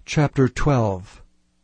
Chapter 12.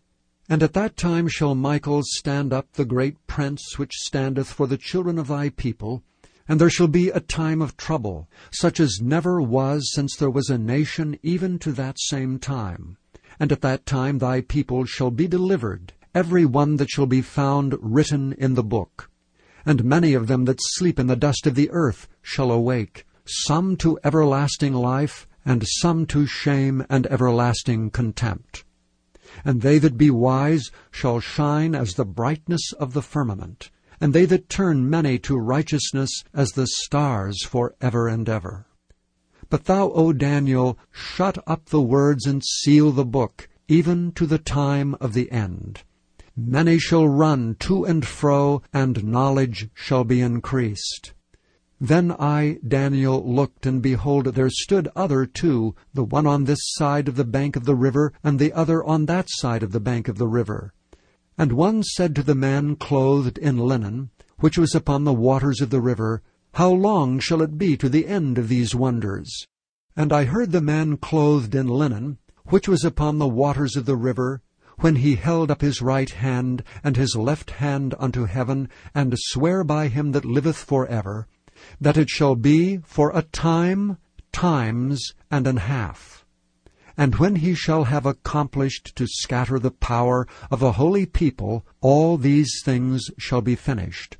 And at that time shall Michael stand up, the great prince which standeth for the children of thy people, and there shall be a time of trouble, such as never was since there was a nation even to that same time. And at that time thy people shall be delivered, every one that shall be found written in the book. And many of them that sleep in the dust of the earth shall awake, some to everlasting life, and some to shame and everlasting contempt. And they that be wise shall shine as the brightness of the firmament, and they that turn many to righteousness as the stars for ever and ever. But thou, O Daniel, shut up the words and seal the book, even to the time of the end. Many shall run to and fro, and knowledge shall be increased. Then I, Daniel, looked, and behold, there stood other two, the one on this side of the bank of the river, and the other on that side of the bank of the river. And one said to the man clothed in linen, which was upon the waters of the river, How long shall it be to the end of these wonders? And I heard the man clothed in linen, which was upon the waters of the river, when he held up his right hand and his left hand unto heaven, and sware by him that liveth for ever, that it shall be for a time, times, and an half. And when he shall have accomplished to scatter the power of a holy people, all these things shall be finished.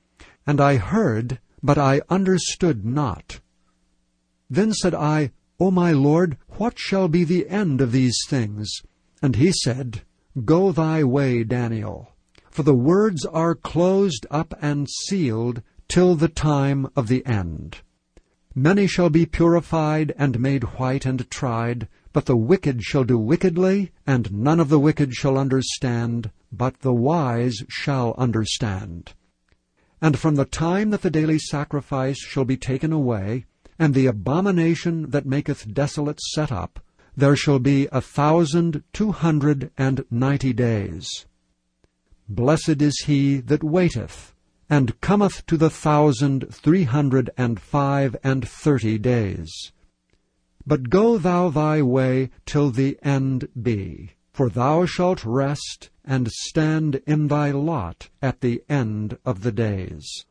And I heard, but I understood not. Then said I, O my Lord, what shall be the end of these things? And he said, Go thy way, Daniel, for the words are closed up and sealed till the time of the end. Many shall be purified and made white and tried, but the wicked shall do wickedly, and none of the wicked shall understand, but the wise shall understand. And from the time that the daily sacrifice shall be taken away, and the abomination that maketh desolate set up, there shall be 1,290 days. Blessed is he that waiteth, and cometh to the 1,335 days. But go thou thy way till the end be, for thou shalt rest, and stand in thy lot at the end of the days.